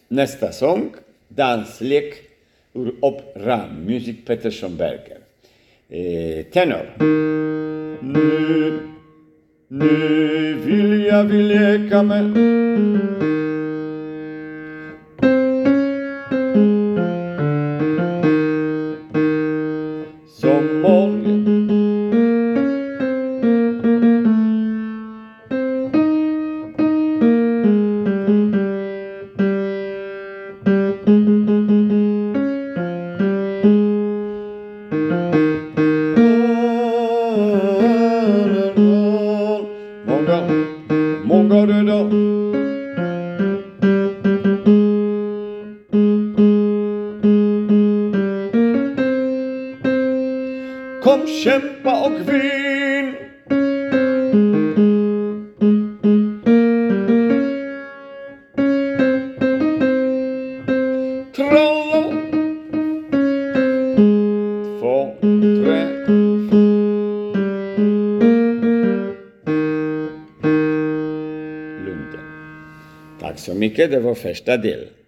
Nästa sång, danslek ur opera, musik Peter Schönberger. Tenor. Nu vill jag leka med som morgon. Många röda. Kom, kämpa och vinn. Tralla. 2, 3. Lunden. Tack så mycket, det var första del.